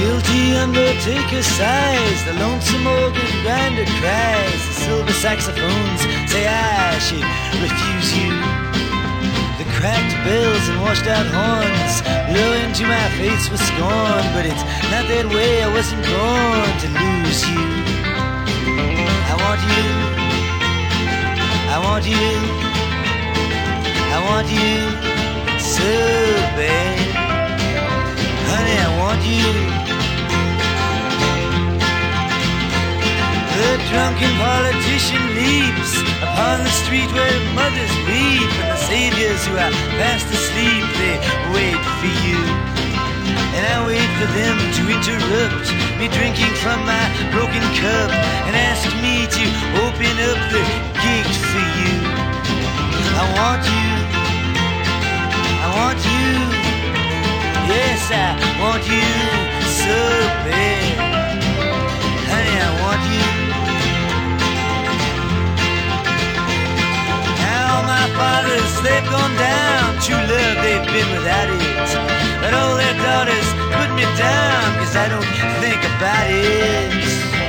guilty undertaker sighs, the lonesome organ grinder cries, the silver saxophones say I should refuse you. The cracked bells and washed out horns blow into my face with scorn, but it's not that way, I wasn't born to lose you. I want you, I want you, I want you so bad. Honey, I want you. The drunken politician leaps upon the street where mothers weep, and the saviors who are fast asleep, they wait for you. And I wait for them to interrupt me drinking from my broken cup and ask me to open up the gate for you. I want you, I want you, yes, I want you so bad. Honey, I want you. Now my fathers, they've gone down, true love, they've been without it, but all their daughters put me down, 'cause I don't think about it.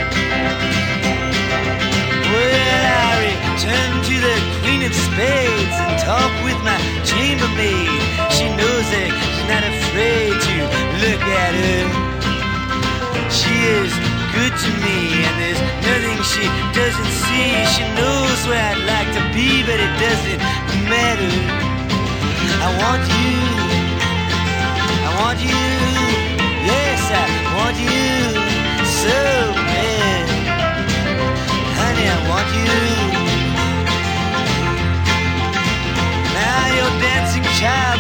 Well, I return to the Queen of Spades and talk with my chambermaid. She knows that she's not afraid to look at her. She is good to me, and there's nothing she doesn't see. She knows where I'd like to be, but it doesn't matter. I want you, I want you, yes, I want you so bad. Honey, I want you. Now your dancing child